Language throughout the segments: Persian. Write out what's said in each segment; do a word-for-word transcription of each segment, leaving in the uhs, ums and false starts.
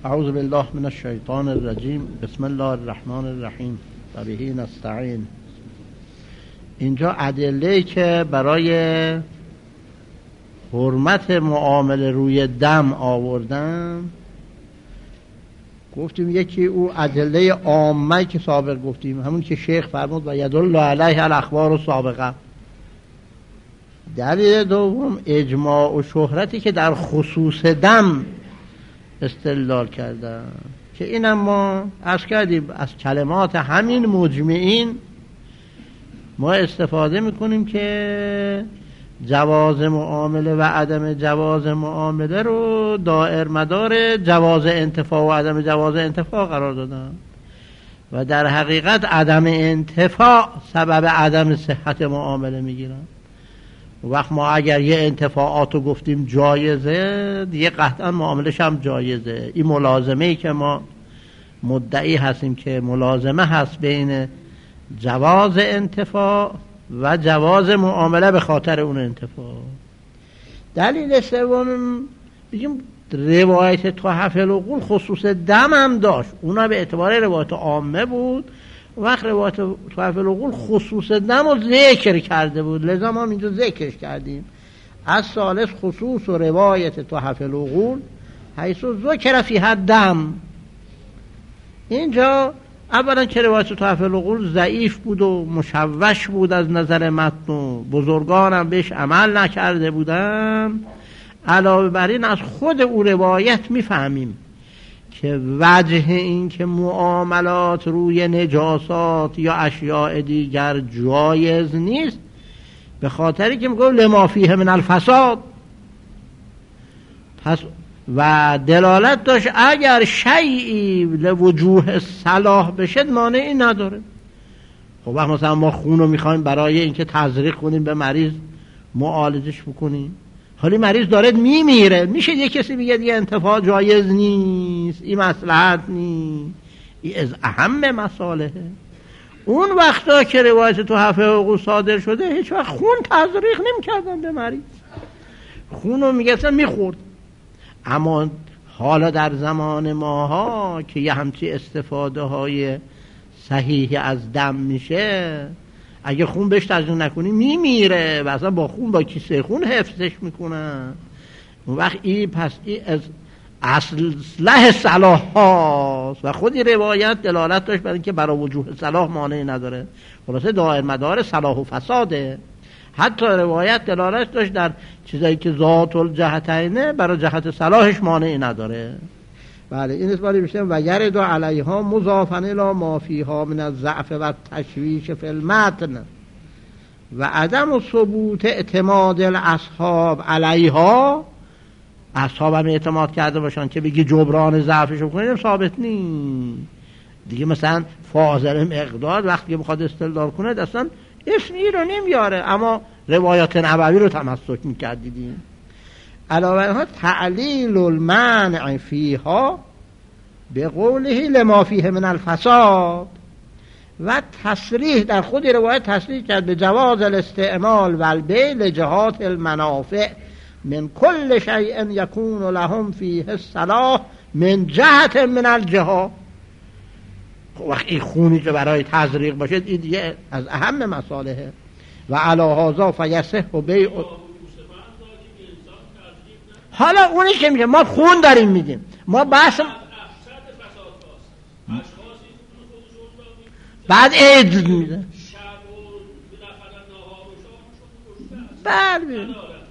اعوذ بالله من الشیطان الرجیم. بسم الله الرحمن الرحیم و به نستعین. اینجا ادله‌ای که برای حرمت معامله روی دم آوردن، گفتیم یکی او ادله عامه که سابق گفتیم، همون که شیخ فرمود و یدل علیه الاخبار السابقه. دلیل دوم اجماع و شهرتی که در خصوص دم استدلال کردن، که اینم ما عرض کردیم از کلمات همین مجمعین ما استفاده میکنیم که جواز معامله و عدم جواز معامله رو دائر مدار جواز انتفاع و عدم جواز انتفاع قرار دادن و در حقیقت عدم انتفاع سبب عدم صحت معامله میگیرن. وقت ما اگر یه انتفاعات رو گفتیم جایزه، دیگه قطعا معاملش هم جایزه. این ملازمه ای که ما مدعی هستیم که ملازمه هست بین جواز انتفاع و جواز معامله به خاطر اون انتفاع. دلیل سوم بگیم روایت تحف العقول خصوص دم هم داشت، اونا به اعتبار روایت عامه بود. وقت روایت تحف العقول خصوص دم رو ذکر کرده بود، لذا ما اینجا ذکرش کردیم. از ثالث خصوص و روایت تحف العقول حیث ذکر فیها دم. اینجا اولا که روایت تحف العقول ضعیف بود و مشوش بود از نظر متن و بزرگان هم بهش عمل نکرده بودن. علاوه بر این از خود او روایت میفهمیم که وجه این که معاملات روی نجاسات یا اشیاء دیگر جایز نیست به خاطری که میگه لما فیه من الفساد، پس و دلالت داشت اگر شیئی لوجوه صلاح بشه مانعی نداره. خب وقت مثلا ما خون رو میخوایم برای اینکه تزریق کنیم به مریض معالجش بکنیم، حالی مریض داره میمیره، میشه یه کسی بگه دیگه انتفاع جایز نیست، این مصلحت نیست؟ این از اهم مصالحه. اون وقتا که روایت تحف العقول صادر شده هیچ وقت خون تزریق نمی‌کردن به مریض، خون رو میگفتن میخورد. اما حالا در زمان ماها که یه همچی استفاده های صحیحی از دم میشه، اگه خون بهش تزریق نکنی میمیره و اصلا با خون با کیسه خون حفظش میکنن. اون وقت این پس این از اصله صلاح هاست و خودی روایت دلالت داشت برای اینکه برای وجوه صلاح مانعی نداره، خلاصه دائر مدار صلاح و فساده. حتی روایت دلالت داشت در چیزایی که ذات الجهتینه برای جهت صلاحش مانعی نداره. بله این اسباری بیشتر و یرد علیها مضافن الی ما فیها من الضعف و تشویش فی المتن و عدم ثبوت اعتماد الاصحاب علیها. اصحاب هم اعتماد کرده باشن که بگی جبران ضعفش بکنیم ثابت نیست دیگه. مثلا فاضل مقداد وقتی بخواد استدلال کنه اصلا اسمی رو نمیاره، اما روایات نبوی رو تمسک میکرد دیدیم. علاوه ها تعلیل المنع فیها به قوله لما فیه من الفساد و تصریح در خود روایت تصریح کرد به جواز الاستعمال و البیع لجهات المنافع من کل شیء یکون لهم فیه الصلاح من جهت من الجهات. وقت این خونی که برای تزریق باشه این دیگه از اهم مصالحه. و علی هذا فیصح بیع. حالا اونی که میگه ما خون داریم میدیم، ما بحث بعد عید میده بله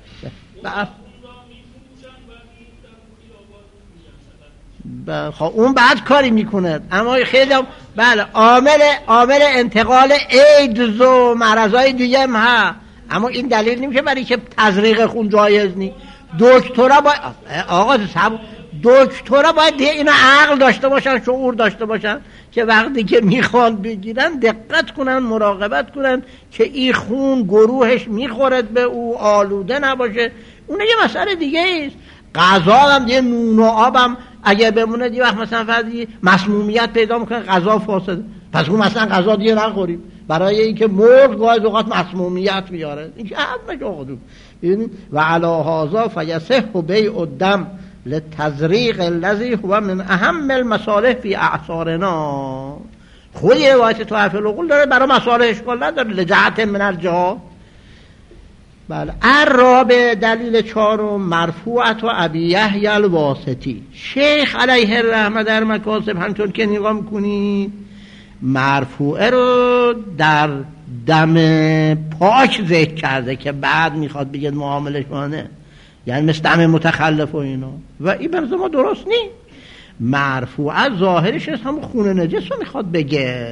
بله خب اون بعد کاری میکنه. اما خیلی هم بله عامل عامل انتقال ایدز و مرضای دیگه هم ها، اما این دلیل نمیشه برای که تزریق خون جایز نیست. دکترها باید آقا صاحب دکترها باید اینو عقل داشته باشن، شعور داشته باشن که وقتی که میخوان بگیرن دقت کنن، مراقبت کنن که این خون گروهش میخورد به او، آلوده نباشه. اون یه مسئله دیگه است. غذا هم دیگه نون و آبم اگه بمونه دیگه وقت مثلا فردی مسمومیت پیدا میکنه غذا فاسده، پس اون مثلا غذا دیگه نخوریم برای اینکه مرغ گاهی اوقات مسمومیت میاره. این که همه آقا و علی هذا فیصح بیع الدم لتزریق الذی هو من اهم المصالح فی اعصارنا. خود یه روایت تحفه العقول داره، برای مصالح اشکال نداره، لجهت من الجهات. بله. الرابع دلیل چهارم مرفوعت و ابی یحیی الواسطی. شیخ علیه الرحمه در مکاسب همچون که نگاه میکنید مرفوعه رو در دم پاک ذکر کرده که بعد میخواد بگید معامله شانه، یعنی مثل دم متخلف و اینا، و این برز ما درست نیست. مرفوعه ظاهرش هست همون خون نجس رو میخواد بگه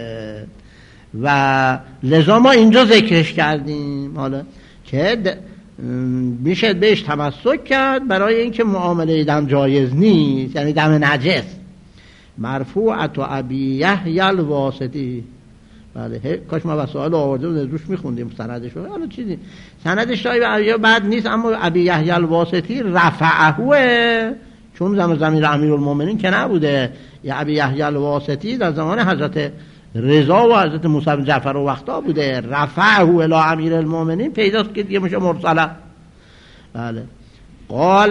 و لذا ما اینجا ذکرش کردیم حالا که میشه بهش تمسک کرد برای اینکه معامله دم جایز نیست، یعنی دم نجس. مرفوعت و ابی یحیی الواسطی. بله کاش ما وسائل آورده بود روش میخوندیم سندش رو. حالا چیزی سندش شاید بعد نیست، اما ابی یحیی الواسطی رفعه، چون زمان زمین امیرالمومنین که نبوده. یا ابی یحیی الواسطی در زمان حضرت رضا و حضرت موسی بن جعفر و وقتا بوده. رفعه الی امیرالمومنین پیداست که دیگه میشه مرسله. بله. قال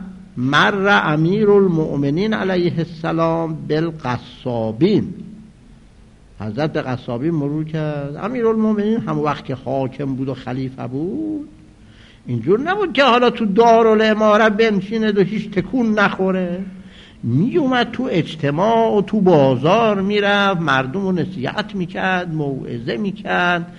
مر امیرالمومنین علیه السلام بالقصابین. حضرت قصابین مرور کرد. امیرالمومنین هم وقت که حاکم بود و خلیفه بود اینجور نبود که حالا تو دارالاماره بنشینه و هیچ تکون نخوره. می اومد تو اجتماع و تو بازار میرفت، مردم رو نصیحت میکرد، موعظه میکرد.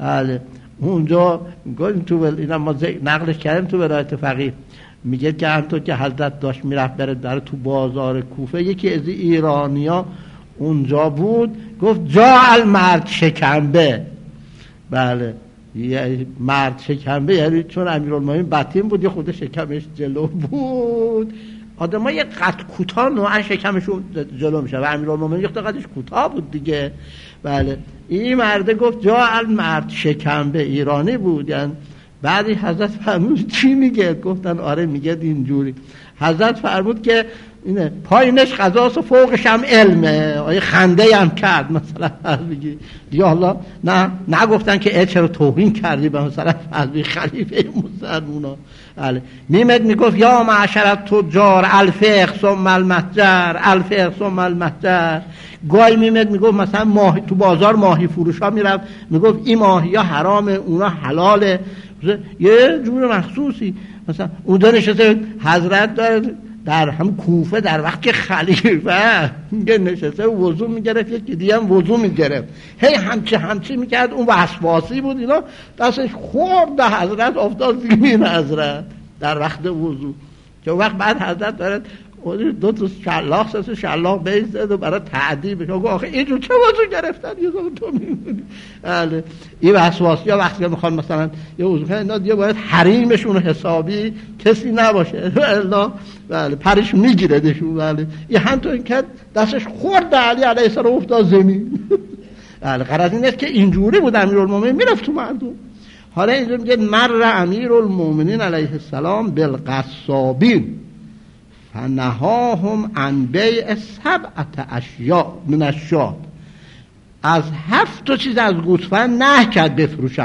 اونجا گفتیم تو اینا ما نقلش کردیم تو ولایت فقیه، میگه که همطور که حضرت داشت میرفت بره در تو بازار کوفه، یکی از ایرانیا اونجا بود گفت جا المرد شکنبه. بله یه مرد شکنبه یعنی چون امیرالمومنین بطین بود یه خود شکمش جلو بود. آدم ها یه قد کوتاه نوعا شکمشون جلو میشه و امیرالمومنین یه قدش کوتاه بود دیگه. بله این مرده گفت جا المرد شکنبه، ایرانی بود. یعنی بعدی حضرت فرمود چی میگه؟ گفتن آره میگه اینجوری. حضرت فرمود که اینه پایینش قضاست و فوقش هم علمه. آیه خنده هم کرد مثلا بگی یا الله نه نگفتن که ای چرا توهین کردی به مثلا فضل خلیفه مسلمونا. بله میمد میگفت یا معشر تجار الفقه ثم المتجر الفقه ثم المتجر. گاهی میمد میگفت مثلا ماهی تو بازار ماهی فروش ها میرفت میگفت این ماهی ها حرامه اونا حلاله، یه جور مخصوصی. مثلا اونجا نشسته حضرت داره در هم کوفه در وقت که خلیفه میگه نشسته وضو میگرفت، یکی دیگه هم وضو میگرفت، هی همچی همچی میکرد. اون وسواسی بود اینا دستش خورد به حضرت افتاد زمین حضرت در وقت وضو. که وقت بعد حضرت داره دو تا شلاق سه تا شلاق بیزد و برای تعدیبش گفت آخه اینجور چه وضو گرفتن یه تو میمونی. بله این وسواسی ها وقتی میخوان مثلا یه وضو کنن اینا دیگه باید حریمشون حسابی کسی نباشه الا بله پرش میگیردشون. بله این همطور که دستش خورد علی علیه السلام افتاد زمین. بله غرض این است که اینجوری بود امیرالمومنین میرفت تو مردم. حالا اینجا میگه مر امیرالمومنین علیه السلام بالقصابین فنهاهم عن بیع سبعت اشیاء من الشاة. از هفت تا چیز از گوسفند نه کرد بفروشن.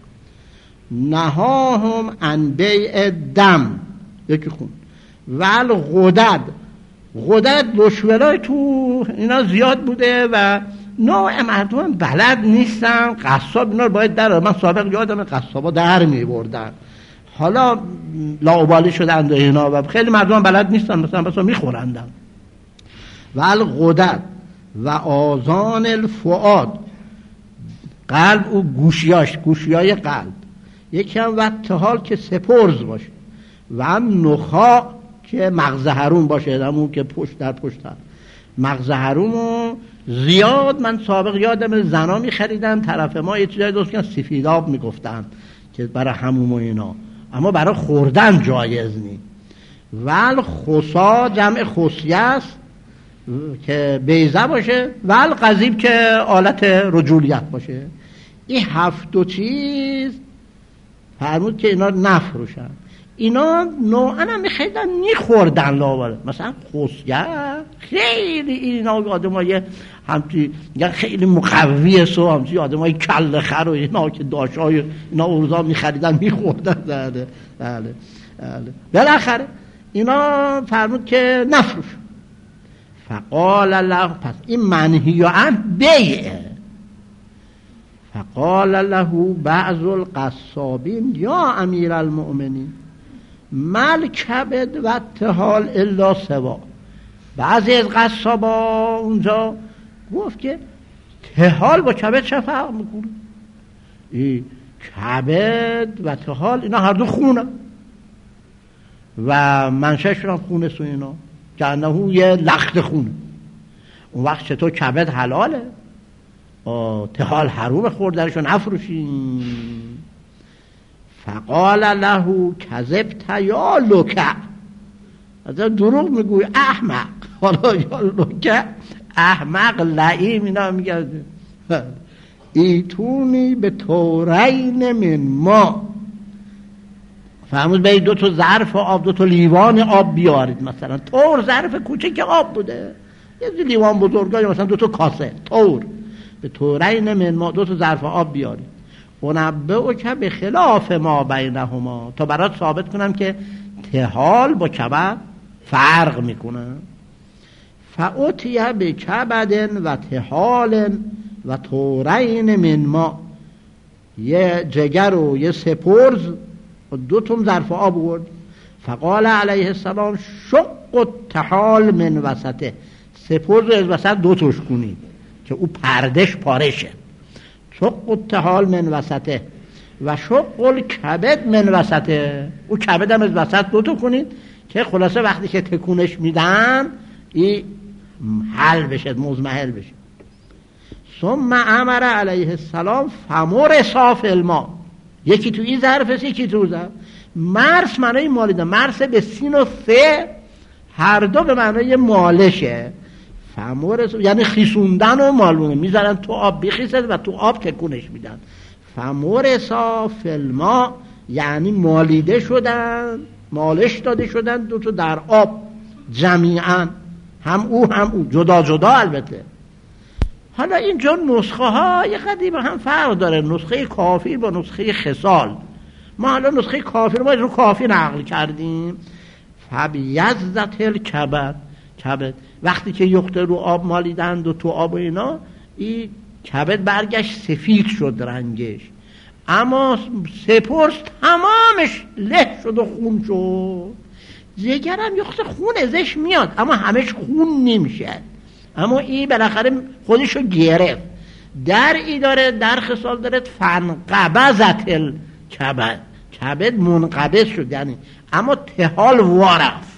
نهاهم عن بیع دم یکی خون ول غدد. غدد دشولای تو اینا زیاد بوده و نوع مردم بلد نیستن. قصاب اینا رو باید در من سابق یادم قصابا در می بردن، حالا لاابالی شدند و اینا و خیلی مردم بلد نیستن مثلا بسا میخورندن. و الغدد و آذان الفؤاد، قلب و گوشیاش گوشیای قلب. یکی هم وقت حال که سپرز باشه و هم نخا که مغز حروم باشه، همون که پشت در پشت در مغز حرومو زیاد. من سابق یادم زنا میخریدن طرف ما یه چیزای دوست که سفیداب میگفتن که برای حموم و اینا، اما برای خوردن جایز نی. ول خصا جمع خصیه است که بیضه باشه، ول قضیب که آلت رجولیت باشه. این هفت چیز فرمود که اینا نفروشن. اینا نوعا هم میخیدن میخوردن لاوره. مثلا خصیه خیلی اینا آدم های همچی خیلی مقویه سو همچی آدم های کل خر و اینا که داشت های اینا اروزا میخریدن میخوردن. بله بله بله. بالاخره اینا فرمود که نفروش. فقال له، پس این منهی عن بیعه. فقال له بعض القصابین یا امیر المؤمنین مل کبد و الطحال الا سوا. بعضی از قصابا اونجا گفت که طحال با کبد چه فرق میکنه؟ این کبد و طحال اینا هر دو خونه و منشأشون هم خونه سو اینا، جنهو یه لخت خونه. اون وقت چطور کبد حلاله طحال حروم خوردنشون نفروشین. فقال له کذبت یا لکه، از دروغ میگوی احمق. حالا یا لکه احمق لعیم اینا میگه ایتونی به تورین من ما. فهمود به دو تا ظرف آب، دو تا لیوان آب بیارید. مثلا تور ظرف کوچک آب بوده، یه لیوان بزرگا مثلا دو تا کاسه تور. به تورین من ما دو تا ظرف آب بیارید. ونبئو که به خلاف ما بینهما، تا برات ثابت کنم که طحال با کبد فرق میکنه. فاوتیه به کبد و طحال و تورین من ما، یه جگر و یه سپرز و دو تم ظرف آب بود. فقال علیه السلام شق الطحال من وسطه، سپرز از وسط دو توش کنید که او پردش پارشه. شق الطحال من وسطه و شق الکبد من وسطه، او کبد هم از وسط دو تا کنید که خلاصه وقتی که تکونش میدن این حل بشه، مزمحل بشه. ثم امر علیه السلام فمر صاف الماء، یکی تو این ظرف است یکی تو ظرف. مرس معنای مالیدن، مرس به سین و سه هر دو به معنای مالشه. فمر یعنی خیسوندن و مالونه، میذارن تو آب بخیسد و تو آب تکونش میدن. فمر صاف الماء یعنی مالیده شدن، مالش داده شدن دو تا در آب جمیعا، هم او هم او، جدا جدا البته. حالا اینجا نسخه ها یه قدیم هم فرق داره، نسخه کافی با نسخه خصال. ما حالا نسخه کافی رو ما رو کافی نقل کردیم. فبیضت الکبد، کبد وقتی که یخته رو آب مالیدند و تو آب و اینا، این کبد برگشت سفید شد رنگش، اما سپرس تمامش له شد و خون شد. جگرم یخته خون ازش میاد اما همش خون نمیشه، اما این بالاخره خودشو گرفت. در ای داره، در خصال داره فنقبضت الکبد، کبد منقبض شد یعنی، اما طحال وارفت.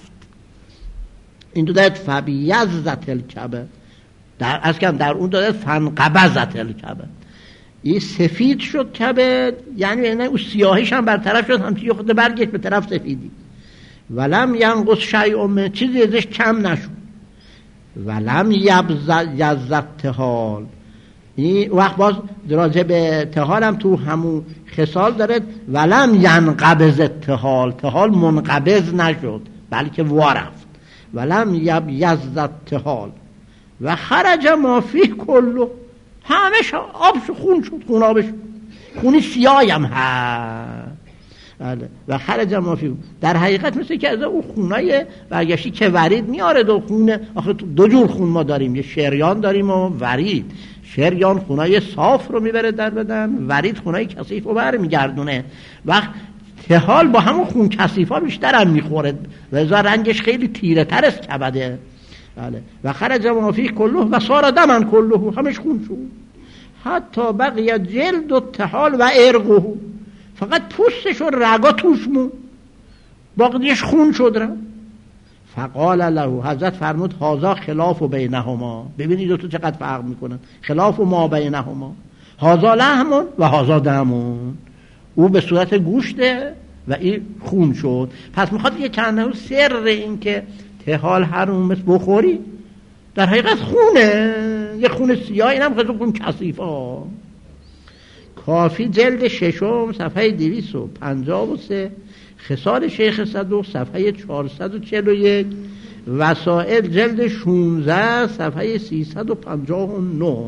این دو داره فبیضت الکبد، در از کم در اون داره فنقبضت الکبد، این سفید شد کبد، یعنی نه اون سیاهیش هم برطرف شد، همچنین خود برگشت به طرف سفیدی. ولم ینقص شیء من، چیزی ازش کم نشد. ولم یبض طحال، این وقت باز راجع به طحال هم تو همون خصال داره. ولم ینقبض طحال، طحال منقبض نشد بلکه وارفت. ولم یبض طحال و خرج ما فیه کله، همش آبش خون شد، خون آبش خونی سیاهی هم هست. و خرج ما فیه، در حقیقت مثل که از اون خونای برگشتی که ورید میاره دو خونه. آخه دو جور خون ما داریم، یه شریان داریم و ورید. شریان خونای صاف رو میبره در بدن، ورید خونای کثیف رو بر میگردونه. وقت طحال با همون خون کثیف ها بیشتر هم میخوره، لذا رنگش خیلی تیره تر از کبده. بله. و خرج ما فیه کله و صار دمن کله، همش خون شد. حتی بقیه جلد و طحال و ارقه، فقط پوستش و رگا توش مون، باقیش خون شد را. فقال له، حضرت فرمود هذا خلاف بینهما، ببینید دو تا چقدر فرق میکنن، خلاف ما بینهما، هذا لحم و هذا دم، او به صورت گوشته و این خون شد. پس میخواد یه کنه سر این که طحال حروم مثل بخوری، در حقیقت خونه، یه خون سیاه، این هم خیلی خون کثیف ها. کافی جلد ششم صفحه دویست و پنجاه و سه، خصال شیخ صدوق صفحه چهارصد و چهل و یک، وسائل جلد شانزده صفحه سیصد و پنجاه و نه.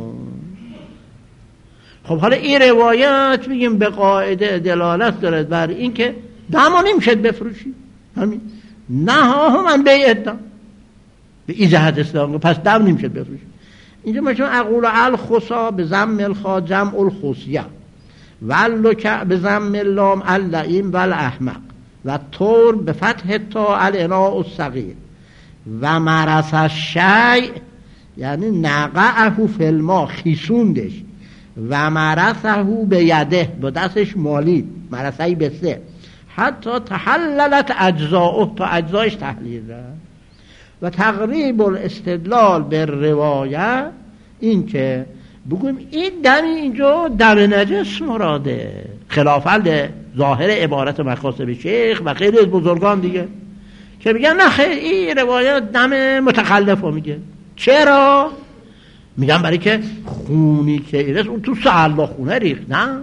خب حالا این روایت میگیم به قاعده دلالت دارد بر این که دما نمیشد بفروشی، همین نه ها من بیعت به این جهت اسلام، پس دم نمیشه بفروشه. اینجا ما چون اقول الخصا به ضم الخا جمع الخصیه واللک به ضم اللام اللئیم والاحمق و طور به فتح تا الاناء الصغیر و مرس الشیء یعنی نقعه فی الماء خیسوندش و مرسه به یده با دستش مالید مرسهی به سه حتی تحللت اجزاؤه تا اجزایش تحلیل رفت. و تقریب الاستدلال به روایه این که بگویم این دم اینجا دم نجس مراده خلافاً ظاهر عبارت مقاصد شیخ و غیر از بزرگان دیگه که میگن نه خیر این روایت دم متخلف رو میگه. چرا؟ میگن برای که خونی که ایرس اون تو سهلا خونه ریخت، نه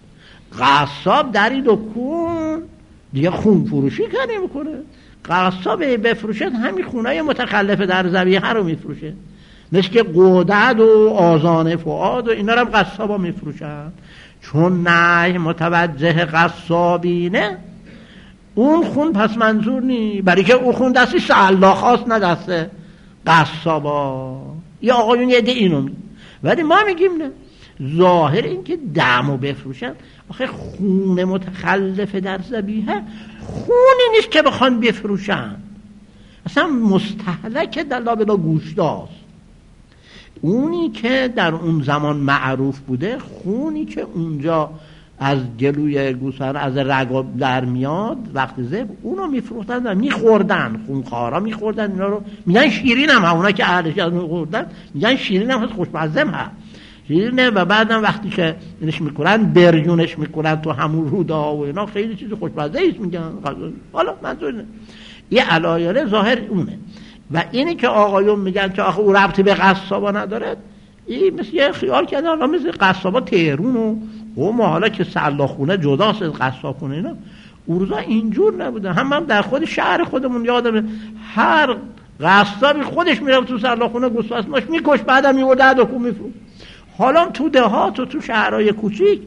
قصاب در این دکون دیگه خون فروشی کنی میکنه. قصاب بفروشد همین خونای متخلف در ذبیحه رو میفروشه، مثل که قودد و آذان فؤاد و اینا رو هم قصابا میفروشن. چون نه متوجه قصابینه اون خون پس منظور نی، برای که اون خون دستی سهلا خواست نه دست قصابا. یا آقایون یه ده اینو میگه، ولی ما میگیم نه، ظاهر این که دمو بفروشن آخه خون متخلف در ذبیحه خونی نیست که بخوان بفروشن، اصلا مستهلک دلا بلا گوشتاست. اونی که در اون زمان معروف بوده خونی که اونجا از گلوی گوسفند از رگ در میاد وقتی ذبح اونو میفروختن و میخوردن، خونخوارا میخوردن اینا رو. میگن شیرین هم اونا که اهلش از میخوردن میگن شیرین هم خوشمزه هم شیرینه و بعدم وقتی که اینش میکنن بریونش میکنن تو همون رودا و اینا خیلی چیز خوشمزه ایست میگن. حالا منظور اینه یه علایله ظاهر اونه. و اینی که آقایون میگن که آخه او ربطی به قصابا نداره، این مثل یه خیال کردن آقا مثل قصابا تهرون و و ما حالا که سلاخونه جداست از قصاب خونه اینا، اون روزا اینجور نبودن. هم هم در خود شهر خودمون یادمه هر قصابی خودش میرفت تو سلاخونه گوسفنداش میکش بعدم میورد دکون میفروخت. حالا تو دهات و تو شهرهای کوچیک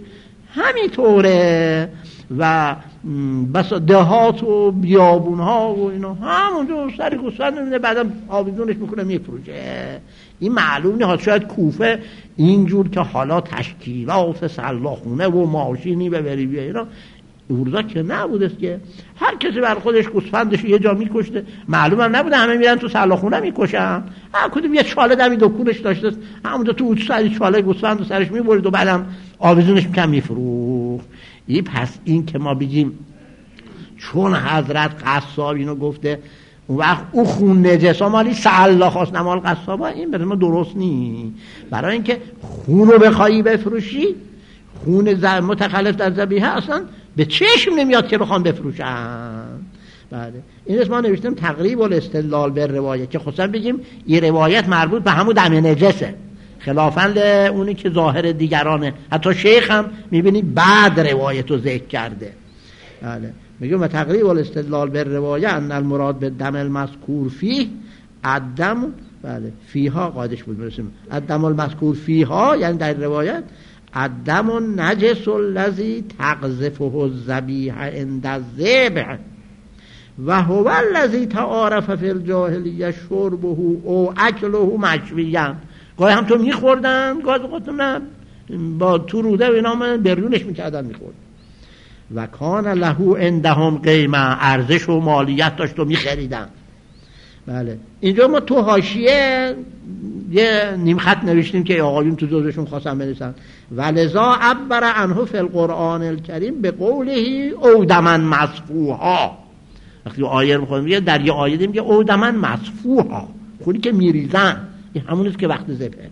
همینطوره و بس دهات و بیابونها و اینا همونجا سری گوسفند میده بعدم آویزونش میکنه میفروشه. این معلوم نیست شاید کوفه اینجور که حالا تشکیلات سلاخونه و ماشینی ببری بیا اینا اورزا که نبوده که هر کسی بر خودش گوسفندش یه جا میکشته، معلوم هم نبوده همه میرن تو سلاخونه میکشن. هر کدوم یه چاله دمی دکونش داشته همونجا تو اوج سری چاله گوسفند و سرش میبرید و بعدم آویزونش میکن میفروخت. این پس این که ما بگیم چون حضرت قصاب اینو گفته اون وقت او خون نجسا مالی سهلا خواست نمال قصابا، این برای ما درست نی. برای اینکه خون رو بخوایی بفروشی خون متخلف در ذبیحه اصلا به چشم نمیاد که بخوام بفروشن. بله این اسم ما نوشتیم تقریب الاستدلال به روایت که خصوصا بگیم این روایت مربوط به همون دم نجسه خلافاً اونی که ظاهر دیگرانه. حتی شیخ هم میبینی بعد روایت رو ذکر کرده. بله میگم تقریب الاستدلال به روایت ان المراد به دم المذکور فیه الدم بله فیها قادش بود برسیم الدم المذکور فیها یعنی در روایت الدم نجس الذی تقذفه الذبیحه عند الذبح و هو الذی تعارف فی الجاهلیه شربه او اکله مشویا. گاهی هم تو میخوردن گاهی خودتون با تو روده و اینا من بریونش میکردن میخورد. و کان له عندهم قیمه ارزش و مالیت داشت و میخریدن. بله اینجا ما تو حاشیه یه نیم خط نوشتیم که آقایون تو جزوشون خواستن بنویسن ولذا عبر عنه فی القرآن الکریم به قوله اودمن مصفوها. وقتی آیه رو میخونیم میگه در یه آیه میگه اودمن مصفوها خونی که میریزن، این همونیست که وقت ذبحه.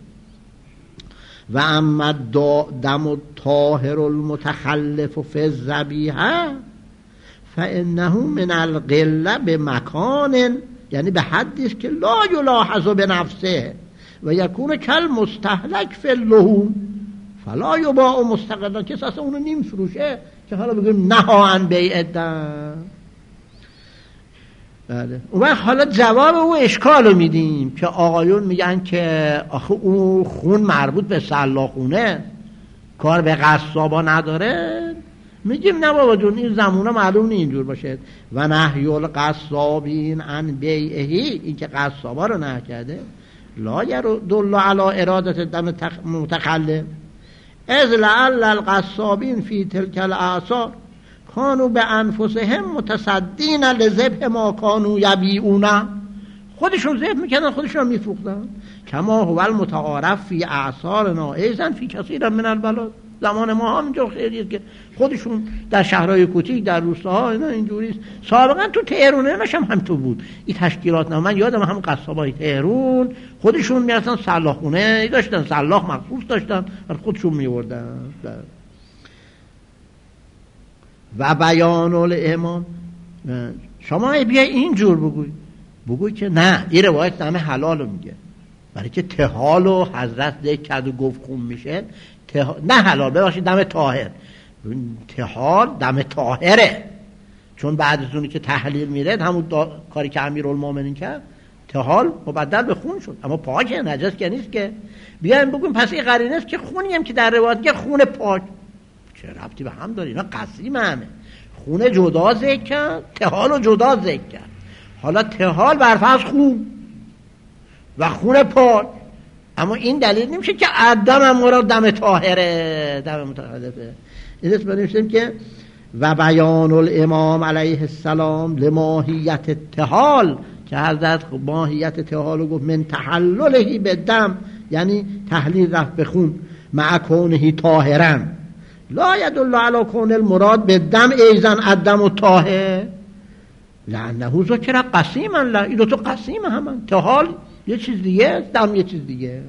و اما دم الطاهر المتخلف فی الذبیحه فانه من القله بمکان یعنی به حدی است که لا یلاحظ بنفسه و یکون کل مستهلک فی اللحوم فلا یباع مستقلا. کسی اصلا اونو نیم فروشه که حالا بگیم نها عن بیع الدم. بله اون وقت حالا جواب او اشکالو میدیم که آقایون میگن که آخه اون خون مربوط به سلاخونه کار به قصابا نداره. میگیم نه بابا جون این زمونه معلوم نیست اینجور باشه. و نهی القصابین عن بیعه، این که قصابا رو نهی کرده، لا یدل علی اراده دم متکلم از لعل القصابین فی تلک الاعصار کانوا بانفسهم متصدین لذبح ما کانوا یبیعون، خودشون ذبح میکردن خودشون میفروختن. کما هو المتعارف فی اعصارنا ایضا فی کثیر من البلاد، زمان ما هم اینجا خیلیه که خودشون در شهرهای کوچیک در روستاها اینا اینجوریست. سابقا تو تهران ایناش هم همینطور بود. این تشکیلات نه، من یادم هم قصابای تهران خودشون میرفتن سلاخونه داشتن، سلاخ مخصوص داشتن ولی خودشون میوردن. و بیان الامام، شما بیا اینجور بگوی بگوی که نه این روایت دم حلال رو میگه، برای که تهال و حضرت ذکر کرد و گفت خون میشه. ته... نه حلال ببخشید دم طاهر، تهال دم طاهره، چون بعد از اونی که تحلیل میره همون دا... کاری که امیرالمومنین کرد، تهال مبدل به خون شد، اما پاکه، نجس که نیست که. بیایم بگویم پس این قرینه است که خونی هم که در روایت که خون پاک، چه ربطی به هم داره؟ اینا قسیم همه. خون جدا ذکر کرد، تهال رو جدا ذکر کرد. حالا تهال برفرض خون و خون پاک، اما این دلیل نمیشه که عدم هم مراد دم طاهره، دم متخلفه. این اسم بنوشتیم که و بیان الامام علیه السلام لماهیت التهال، که حضرت ماهیت تهال رو گفت من تحللهی به دم، یعنی تحلیل رفت به خون، مع کونه طاهرا لا یدل علی کون المراد به دم ایزن الدم و طاهر لانه ذکر قسیما. لا این دو تا قسیم همن، تهال یه چیز دیگه، دم یه چیز دیگه.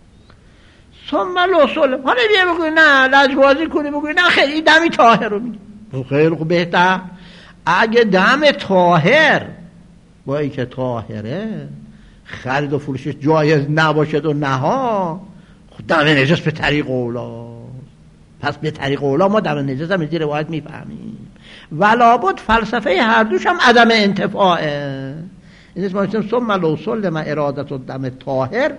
ثم الوصول، حالا بیا بگوی نه لجبازی کنی بگوی نه خیلی این دمی طاهر رو میگه، خیلی خوب بهتر. اگه دم طاهر با این که طاهره خرید و فروشش جایز نباشد و نها، دم نجس به طریق اولا، پس به طریق اولا ما دم نجس هم این روایت میفهمیم. ولابد فلسفه هر دوش هم عدم انتفاعه. این اسم هستیم ثم الوصول لما ارادت الدم طاهر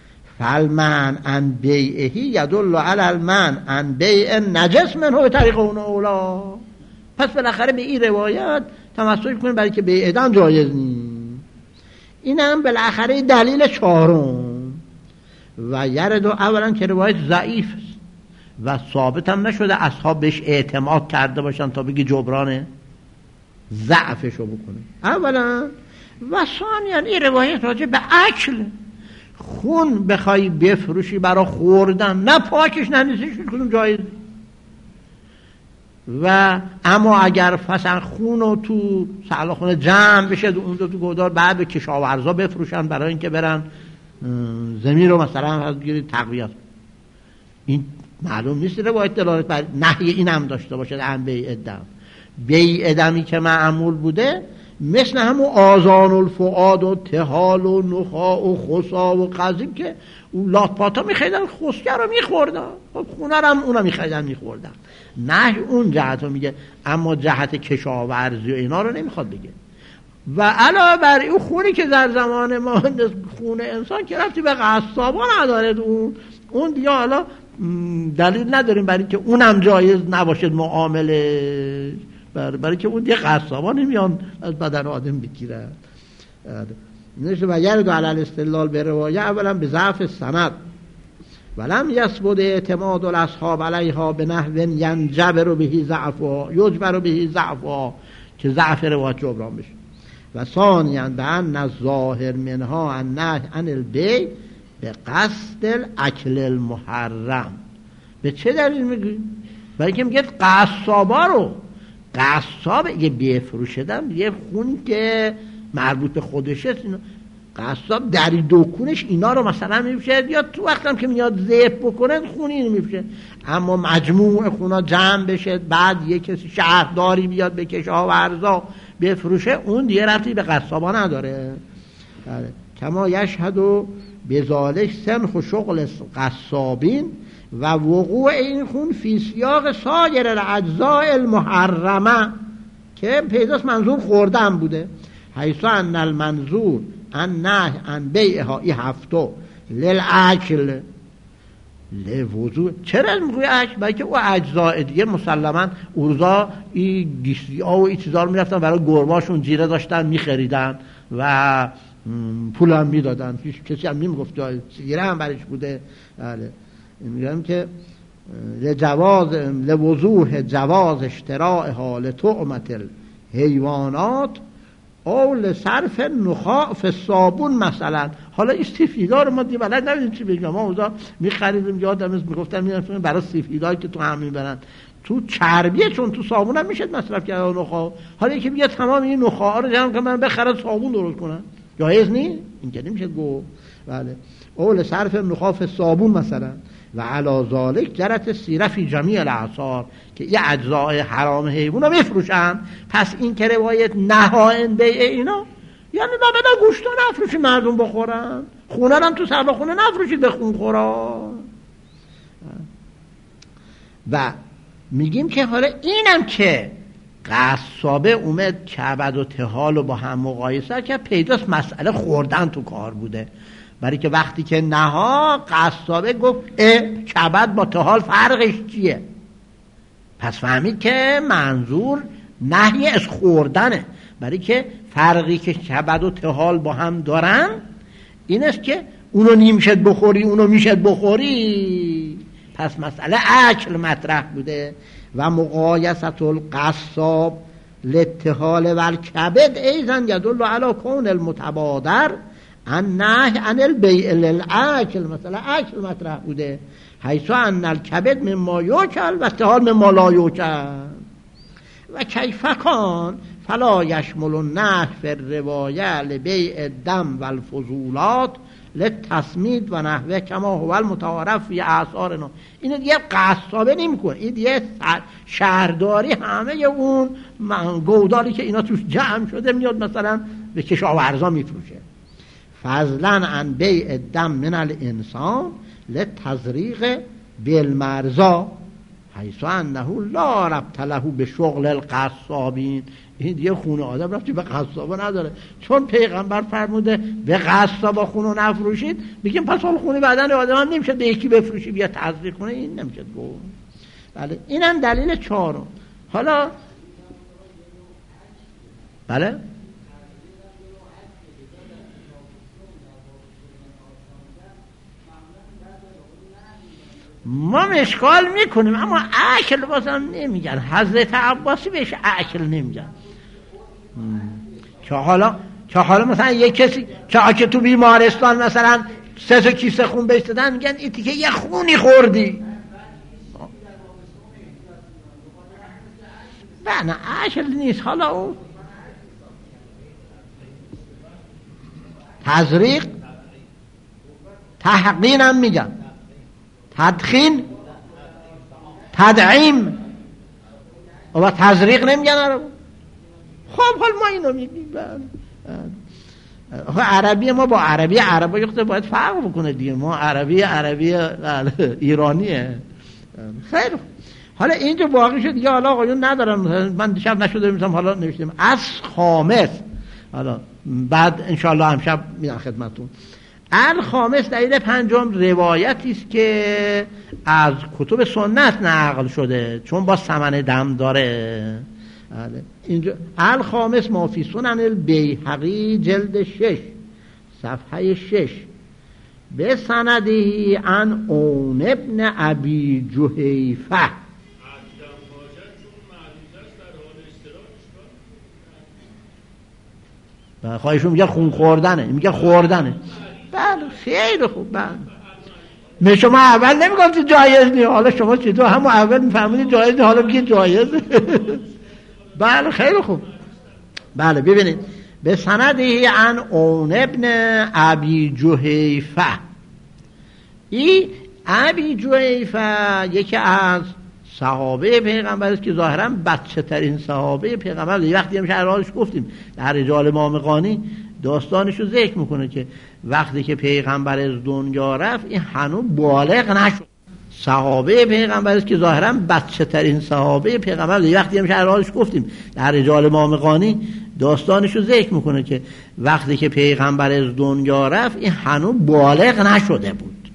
فالمن عن بیعه یدل علی المن عن بیع نجس منه به طریق اون اولا. پس بالاخره به این روایت تمسک کنیم برای که بیع دم جایز نیست. این هم بالاخره دلیل چهارم. و یرد اولا که روایت ضعیف است و ثابت هم نشده اصحاب بهش اعتماد کرده باشن تا بگی جبران ضعفشو بکنه. اولا و ثانیاً این روایت راجع به اکل خون بخوای بفروشی برای خوردن، نه پاکش نه نیستش کنم جایز. و اما اگر مثلا خون رو تو سلاخونه جمع بشه اون دو تو گودار بعد به کشاورزا بفروشن برای اینکه برن زمین رو مثلا از تقویت، این معلوم نیست روایت دلالت بر نهی این هم داشته باشه. عن بیع دم، بیع دمی که معمول بوده مثل همون آذان الفؤاد و تهال و نخاع و خسا و قضیم که اون لاتپاتا میخیدن خسکه رو میخوردن، خونه رو هم اونا میخیدن میخوردن. نه اون جهت رو میگه، اما جهت کشاورزی و اینا رو نمیخواد بگه. و علاوه بر این خونی که در زمان ما خون انسان که رفتی به قصابا نداره، اون اون دیگه حالا دلیل نداریم برای که اونم جایز نباشه معامله، برای که اون دیگه قصابا نمیان از بدن آدم بگیرن. نشه و یرد علی الاستدلال به روایه اولا به ضعف سند ولم یثبت اعتماد الاصحاب علیها به نحو ینجبر به ضعفها یجبر به ضعفها، که ضعف روایت جبران بشه. و ثانیاً به ان الظاهر منها عن نهی عن البیع به قصد الاکل المحرم. به چه دلیل میگیم؟ برای که میگه قصابا رو، قصاب یه بفروشدم یه خون که مربوط به خودشه، قصاب دری دکونش اینا رو مثلا میفشه، یا تو وقتم که میاد ذبح بکنه خونی اینو میفشه. اما مجموع خونا جمع بشه بعد یه کسی شهرداری بیاد به کشاورزا بفروشه، اون دیگه رفتی به قصابا نداره. کما یشهد و بذالک سنخ و شغل قصابین و وقوع این خون فی سیاق سایر الاجزاء المحرمه، که پیداست منظور خوردن بوده. حیث ان المنظور ان نهی عن بیعها ای هفتو للاکل لوضوح. چرا میگوی عجل؟ برای که او اجزاء دیگه مسلما اورزا این گیستی ها و این چیزا رو میرفتن برای گرباشون جیره داشتن میخریدن و پول هم میدادن، هیچ کسی هم نمیگفت جیره هم برش بوده. بله میگم که لجواز لوضوح جواز اشتراء حال طعمت الحیوانات او لصرف نخاع فی الصابون مثلا. حالا این سفیدا رو ما دیگه بلد نمیدیم چی بگم، ما اوضاع میخریدیم، یادم از میگفتن میرفتن برای سفیدایی که تو هم میبرن تو چربیه، چون تو صابون هم میشه مصرف کرد نخاع. حالا یکی میگه تمام این نخاع رو جمع کنم من بخرم صابون درست کنم، جایز نیست، این که نمیشه گفت. بله او لصرف نخاع فی الصابون مثلا. و علی ذالک جرت السیره فی جمیع الاعصار، که یه اجزای حرام حیوان رو میفروشن. پس این که روایت نهائن بیع اینا یعنی لابد گوشت رو نفروشید مردم بخورن، خونه هم تو سرباخونه نفروشید به خون خورا. و میگیم که حالا اینم که قصابه اومد کبد و تهال رو با هم مقایسه که پیداست مسئله خوردن تو کار بوده. برای که وقتی که نها قصابه گفت اه کبد با تهال فرقش چیه، پس فهمید که منظور نهی از خوردنه. برای که فرقی که کبد و تهال با هم دارن این است که اونو نیمشد بخوری اونو میشد بخوری، پس مسئله اکل مطرح بوده. و مقایسه القصاب للتهال و الکبد ایضا یدل علی کون المتبادر ان نهی عن البیع للاکل، مثلا اکل مطرح بوده، حیث ان الکبد مما یوکل و التهال مما لا یوکل. و کیف کان فلا یشمل النهی فی الروایه لبیع الدم و الفضولات للتسمید و نحوه کما هو المتعارف فی اعصارنا. اینو دیگه قصابه نمی‌کنه، این دیگه شهرداری همه اون گودالی که اینا توش جمع شده میاد مثلا به کشاورزا میفروشه. فضلا عن بیع الدم من الانسان للتزریق بالمرزا حیث انه لا ربط له به شغل القصابین. این دیگه خونه آدم رفتی به قصابه نداره، چون پیغمبر فرموده به قصابا خونه نفروشید، میگیم پس حال خونه بدن آدم هم نمیشه به یکی بفروشی بیا تزریق کنه، این نمیشه گفت. بله اینم دلیل چهارم. حالا بله ما مشکال میکنیم اما اکل بازم نمیگن، حضرت عباسی بهش اکل نمیگن. که حالا که حالا مثلا یک کسی که تو بیمارستان مثلا سه تا کیسه خون بهش دادن میگن این تیکه یه خونی خوردی، نه اکل نیست. حالا او تزریق تحقین هم میگن، تدخین تدعیم و تزریق نمیگن عرب. خب حال ما اینو میگیم عربی ما با عربی عربی باید فرق بکنه دیگه، ما عربی عربی ایرانیه. خیر حالا اینجا باقی شد دیگه، حالا آقایون ندارم، من دیشب نشده میتونم حالا نوشتیم از خامس، حالا بعد انشاءالله همشب میدن خدمتون. الخامس دلیل پنجم روایتی است که از کتب سنت نقل شده چون با ثمن دم داره. اینجا الخامس ما فی سنن البیهقی جلد شش صفحه شش به سندی عن اون ابن ابی جحیفه. خواهیشون میگه خون خوردنه، میگه خوردنه. بله خیلی خوب. بله من شما اول نمیگفتی جایز نیست، حالا شما چطور همون اول میفهمونی جایز نیست حالا میگه جایز. بله خیلی خوب. بله ببینید به سندی عن اون ابن ابی جحیفه. این ابی جحیفه یکی از صحابه پیغمبر است که ظاهرا بچه ترین صحابه پیغمبر. یه وقتی هم شرحالش گفتیم در رجال مامقانی داستانشو ذکر میکنه که وقتی که پیغمبر از دنیا رفت این هنوز بالغ نشد. صحابه پیغمبر است که ظاهرا بچه ترین صحابه پیغمبر. یه وقتی هم شرحالش گفتیم در رجال مامقانی داستانشو ذکر میکنه که وقتی که پیغمبر از دنیا رفت این هنوز بالغ نشده بود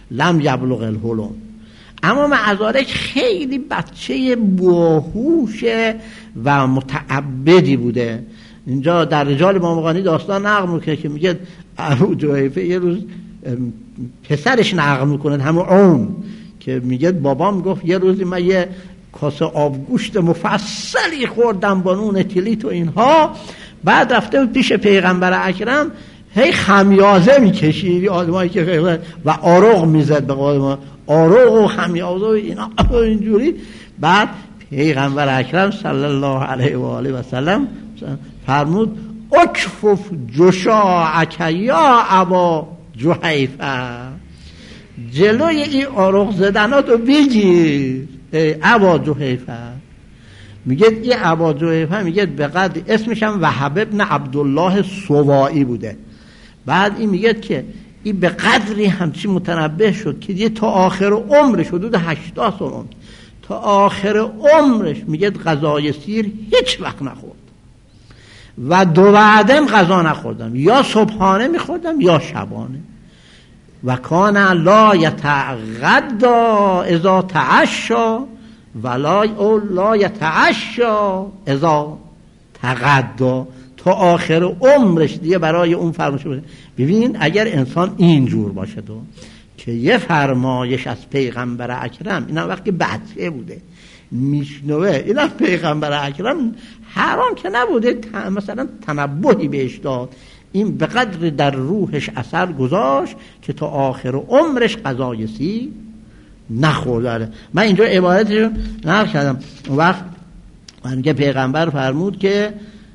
لم یبلغ الحلم. اما مع ذلک خیلی بچه باهوش و متعبدی بوده. اینجا در رجال مامقانی داستان نقل میکنه که میگه ابو جحیفه یه روز پسرش نقل میکنه، همون اون که میگه بابام گفت یه روزی من یه کاسه آبگوشت مفصلی خوردم با نون تلیت و اینها، بعد رفته پیش پیغمبر اکرم هی خمیازه میکشید آدمایی که و آروغ میزد به قول ما، آروغ و خمیازه و اینا اینجوری. بعد پیغمبر اکرم صلی الله علیه و آله و سلم فرمود اکفف جشاعک یا ابا جحیفه، جلوی این آروغ زدناتو بگیر ای ابا جحیفه. میگه این ابا جحیفه میگه به قدر اسمش هم وهب ابن عبدالله سوایی بوده. بعد این میگه که این به قدری همچی متنبه شد که دیگه تا آخر عمرش، حدود هشتاد سال عمر، تا آخر عمرش میگه غذای سیر هیچ وقت نخورد و دو وعدم غذا نخوردم، یا صبحانه میخوردم یا شبانه. و کان لا یتغدا اذا تعشا ولا او لا یتعشا اذا تغدا، تا آخر عمرش دیگه برای اون فرمایش بوده. ببین اگر انسان اینجور باشه تو که یه فرمایش از پیغمبر اکرم، اینا وقتی بچه بوده میشنوه، اینا پیغمبر اکرم حرام که نبوده مثلا تنبهی بهش داد، این به قدر در روحش اثر گذاشت که تا آخر عمرش غذای سیر نخورده. من اینجا عبارتشو نقل کردم. اون وقت من که پیغمبر فرمود که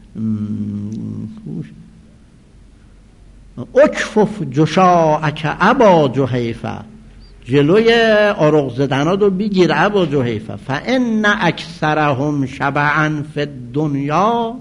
اکفف جشاعک ابا جحیفه، جلوی آروغ زدنات رو بگیر ابا جحیفه، فان اکثرهم شبعا فی الدنیا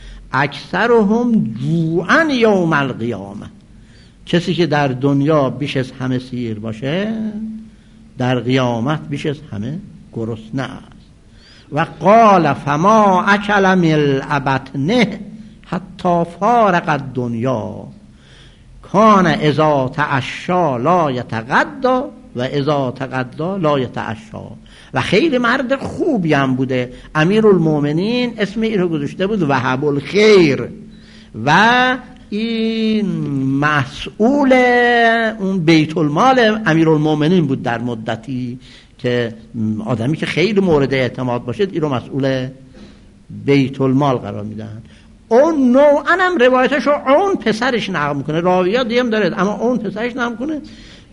اکثرهم جوعا یوم القیامه. کسی که در دنیا بیش از همه سیر باشه در قیامت بیش از همه گرسنه است. و قال فما اکل ملء بطنه حتی فارق الدنیا کان اذا تعشا لا یتغدا و اذا تغدا لا یتعشا. و خیلی مرد خوبی هم بوده. امیرالمومنین اسم این رو گذاشته بود وهب الخیر، و این مسئول اون بیت المال امیرالمومنین بود در مدتی که آدمی که خیلی مورد اعتماد باشه این رو مسئول بیت المال قرار میدن. اون نوعا هم روایتش رو اون پسرش نقل میکنه، راویات دیم داره اما اون پسرش نقل میکنه.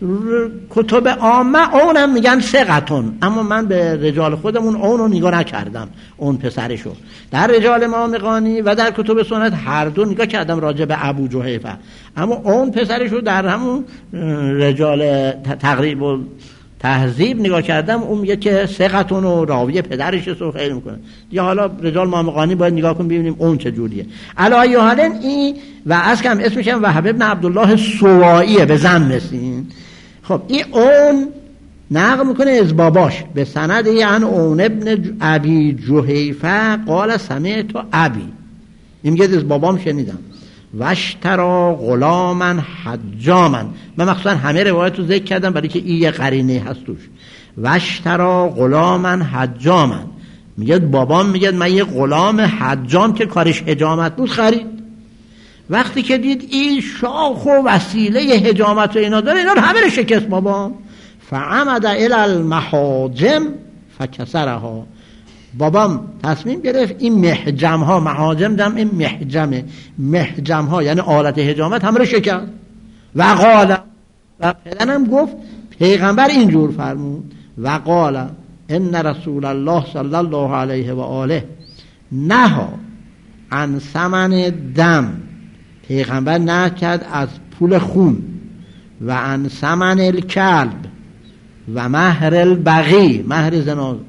کتب عامه اونم میگن ثقتون، اما من به رجال خودمون اون رو نگاه نکردم، اون پسرشو. در رجال مامقانی و در کتب سنت هر دو نگاه کردم راجع به ابو جحیفه، اما اون پسرشو در همون رجال تقریب و تهذیب نگاه کردم، اون میگه که ثقتون و راوی پدرش رو خیلی میکنه. یا حالا رجال مامقانی باید نگاه کنیم ببینیم اون چه جوریه. علی حال این و از کم اسمش هم وهب ابن عبدالله سواییه به ضم رسین. خب این اون نقل میکنه از باباش به سند یعنی اون ابن ابی جحیفه قال سمعت ابی، این میگه از بابام شنیدم. واشترا غلاما حجاما، من مخصوصا همه روایت رو ذکر کردم برای که این یه قرینه هست توش. واشترا غلاما حجاما، میگه بابام میگه من یه غلام حجام که کارش حجامت بود خرید. وقتی که دید این شاخ و وسیله حجامت و اینا داره، اینا رو همه رو شکست بابام. فعمد الی المحاجم فکسرها، بابام تصمیم گرفت این محجم ها، محاجم دم این محجمه، محجم ها یعنی آلت حجامت همه رو شکست. و قال، و پدرم گفت پیغمبر اینجور فرمود و قال ان رسول الله صلی الله علیه و آله نها عن ثمن دم، پیغمبر نهی کرد از پول خون، و عن ثمن الکلب و مهر البغی، مهر زناکار،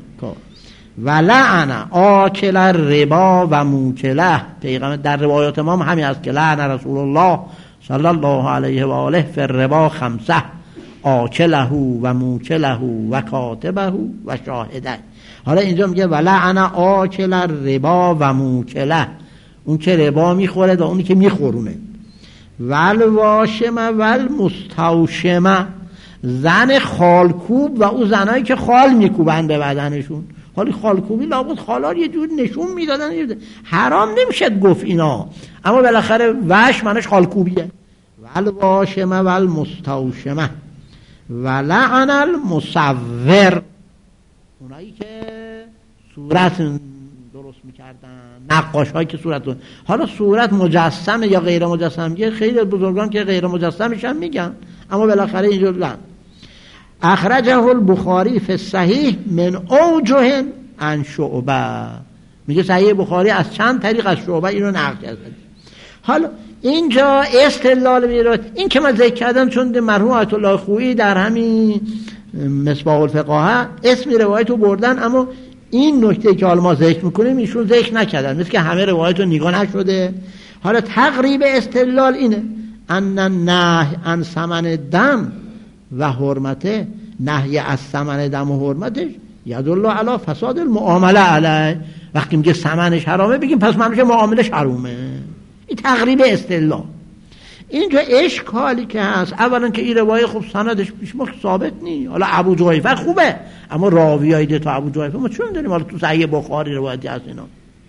و لعن آکل الربا و موکله، پیغمبر در روایات ما همین است که لعن رسول الله صلی الله علیه و آله فی الربا خمسه آکله و موکله و کاتبه و شاهده. حالا اینجا میگه و لعن آکل الربا و موکله، اون که ربا میخوره و اونی که میخورونه، ول واشمه ول مستوشمه، زن خالکوب و او زنایی که خال میکوبن به بدنشون. حالی خالکوبی لابد خالا یه جور نشون میدادن، حرام نمیشه گفت اینا، اما بالاخره وش منش خالکوبیه. والواشمه والمستوشمه ولعن المصور، اونایی که صورت درست میکردن، نقاش هایی که صورت درست. حالا صورت مجسمه یا غیر مجسمه، خیلی بزرگان که غیر مجسمش هم میگن، اما بالاخره اینجور لن. اخرجه البخاری فی الصحیح من اوجه عن شعبه، میگه صحیح بخاری از چند طریق از شعبه اینو نقل کرده. حالا اینجا استدلال میره، این که من ذکر کردم چون مرحوم آیت الله خویی در همین مصباح الفقاهه اسم روایت رو بردن، اما این نکته که حالا ما ذکر میکنیم ایشون ذکر نکردن، مثل که همه روایت رو نگاه نشده. حالا تقریب استدلال اینه ان نهی عن ثمن دم و حرمته، نهی از ثمن دم و حرمتش یدل علی فساد المعامله علیه. وقتی میگه ثمنش حرامه بگیم پس معنیش معاملش حرامه. این تقریب استدلال. اینجا اشکالی که هست، اولا که این روایت خب سندش پیش ما ثابت نیست. حالا ابو جحیفه خوبه، اما راویای ده تو ابو جحیفه ما چون داریم؟ حالا تو صحیح بخاری روایتی هست اینا.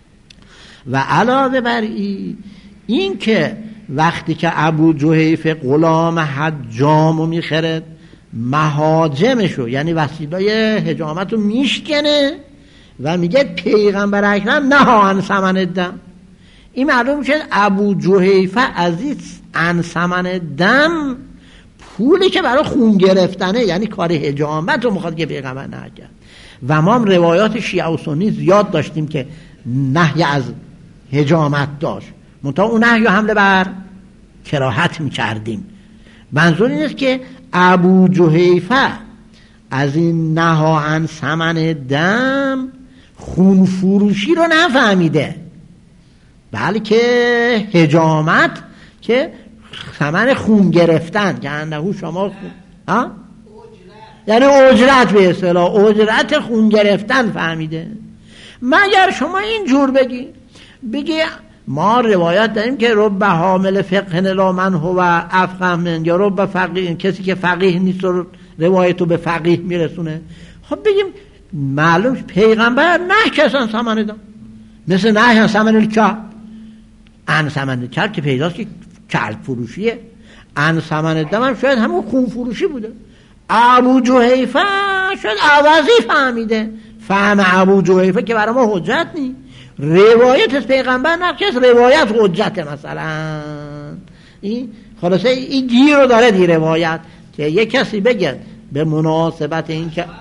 و علاوه بر این این که وقتی که ابو جحیفه غلام حجامو میخرد، مهاجمشو یعنی وسیله حجامتو میشکنه و میگه پیغمبر اکرم نها عن ثمن دم، این معلوم میشه ابو جحیفه عزیز عن ثمن دم پولی که برای خون گرفتنه، یعنی کار حجامت رو میخواد که پیغمبر نکرد. و ما هم روایات شیعه و سنی زیاد داشتیم که نهی از حجامت داشت، منتها اون نهی حمله بر کراهت میکردیم. منظور این است که ابو جحیفه از این نها عن ثمن دم خون فروشی رو نفهمیده، بلکه حجامت که ثمن خون گرفتن که انه شما خون... ها؟ یعنی اجرت به اصطلاح اجرت خون گرفتن فهمیده. مگر شما این جور بگی بگی ما روایت داریم که رب حامل فقه الی من هو افقه من، یا رب فقیه، کسی که فقیه نیست رو روایتو به فقیه میرسونه. خب بگیم معلوم پیغمبر نه کسان ثمن دم، مثل نه ثمن الکلب، ان ثمن الکلب که پیداست که کلب فروشیه، ان ثمن دم هم شاید همون خون فروشی بوده. ابو جحیفه شاید عوضی فهمیده، فهم ابو جحیفه که برای ما حجت نیست. روایت از پیغمبر نقش از روایت حجت مثلا. این خلاصه این گیر رو داره دی روایت که یک کسی بگه به مناسبت این که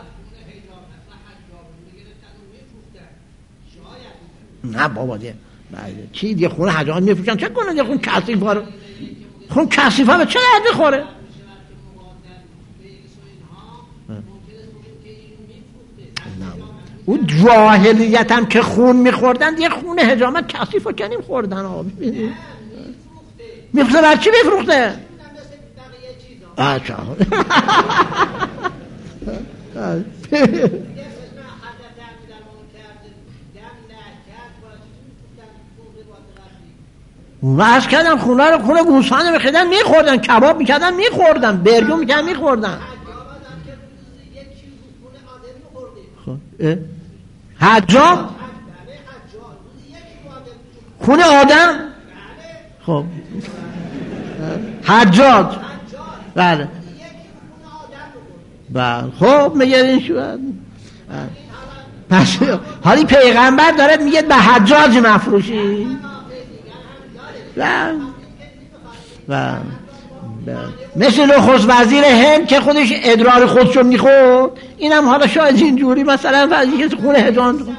نه بابا دیگه چی دیگه خونه حجامت میفروشن چه کنه دیگه خون کثیفا رو، خون کثیفا به چه درد میخوره؟ اون جاهلیت هم که خون میخوردن دیگه خون حجامت کثیفا که نیم خوردن ها. میفروخته بر چی میفروخته؟ آچه و از کردن خونه رو خونه گوسفند میخیدن میخوردن، کباب میکردن میخوردن، برگو میکردن میخوردن. حجام خونه آدم، خب حجاج بله بله خب میگه این شو پس حالی پیغمبر دارد میگه به حجاج مفروشی بله بله مثل نخست وزیر هند که خودش ادرار خودشو میخورد، اینم حالا شاید اینجوری مثلا وزیر که خونه هجان دو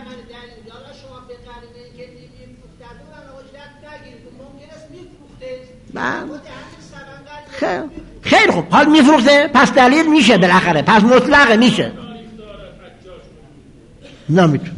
خیلی خیلی خوب حال میفروخته، پس دلیل میشه بالاخره، پس مطلقه میشه نمیتونه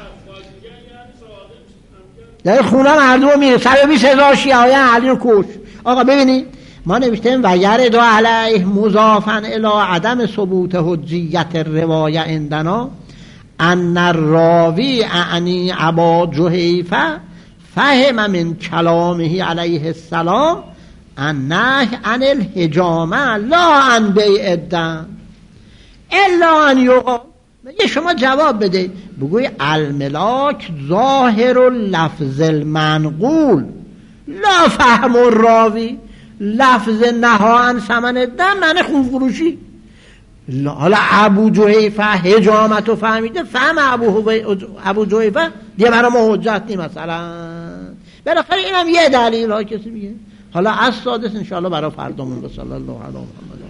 در خونه مردم میره صد و بیست هزار شیعه علی رو کش. آقا ببینید ما نوشتیم و یرد علیه مضافا الی عدم ثبوت حجیت روایه عندنا ان الراوی اعنی ابا جحیفه فهم من کلامه علیه السلام النهی عن الحجامه لا عن بیع الدم الا ان یقال. میگه شما جواب بده بگوی الملاک ظاهر اللفظ المنقول لا فهم الراوی. لفظ نها عن ثمن الدم معنی خون فروشی. حالا ابو جحیفه حجامت رو فهمیده، فهم ابو, ابو جحیفه دیگه برای ما حجت نیم. مثلا بالاخره اینم یه دلیل ها کسی میگه. حالا از سادس انشاءالله برای فردامون. صلی الله علیه و محمد.